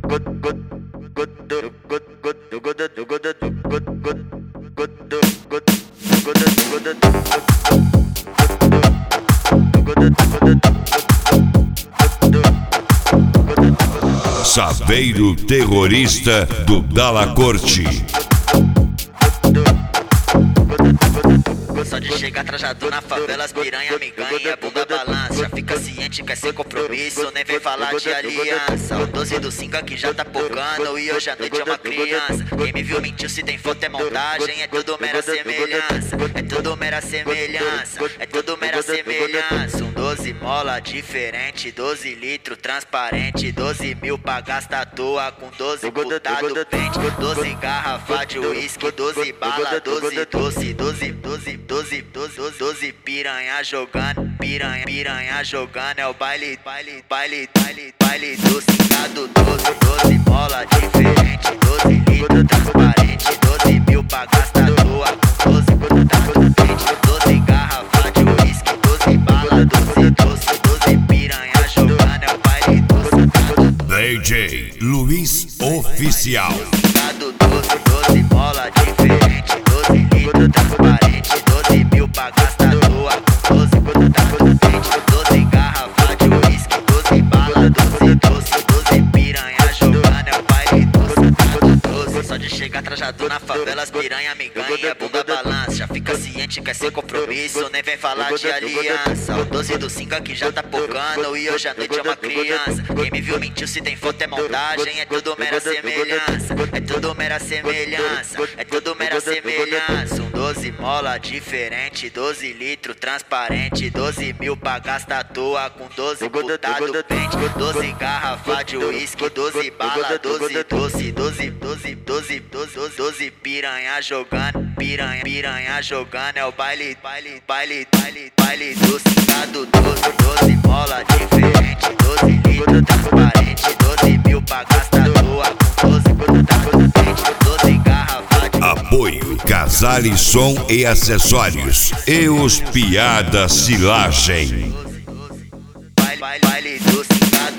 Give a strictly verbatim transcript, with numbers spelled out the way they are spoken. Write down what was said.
Saveiro terrorista do Dalla Corte. Só de chegar trajado na favela, as piranha me ganha, bunda balança. Já fica ciente, quer ser compromisso, nem vem falar de aliança. O doze do cinco aqui já tá pocando e hoje à noite é uma criança. Quem me viu mentiu, se tem foto é montagem, é tudo mera semelhança. É tudo mera semelhança, é tudo mera semelhança. Um doze mola diferente, doze litro transparente, doze mil pra gastar à toa com doze putado pente, doze garrafa de uísque, doze bala, doze doce, doze, doze, doze, doze, doze piranha jogando, piranha, piranha jogando, é o baile, baile, baile, baile, baile do cicado, doze, doze mola diferente, doze litro transparente, doze mil pra gastar à toa com doze putado pente, doze garrafa de uísque, doze bala, doze doce, doze piranha jogando, é o baile do cicado. D J Luiz Oficial. doze, doze mola diferente, doze litro transparente, doze mil pra gastar à toa com doze putado pente, doze garrafa de uísque, doze bala, doze doce, doze piranha jogando, é o baile do cicado, doze. Só de chegar trajado na favela, as piranha me ganha, bunda balança. Já fica ciente, quer ser compromisso, nem vem falar de aliança. O doze do cinco aqui já tá pocando e hoje à noite é uma criança. Quem me viu mentiu, se tem foto é montagem, é tudo mera semelhança. É tudo mera semelhança, é tudo mera semelhança. Um doze mola diferente, doze litro transparente, doze mil pra gastar à toa com doze putado pente, doze garrafa de uísque, doze bala, doze doce, doze, doze, doze, doze, doze piranha jogando, piranha, piranha jogando, é o baile, baile, baile, baile, baile do cicado, doze, doze mola diferente, doze litro transparente, doze mil pra gastar à toa com doze putado pente, doze garrafa de Apoio Casale Som e Acessórios e os Piada Silagem. baile, baile do cicado.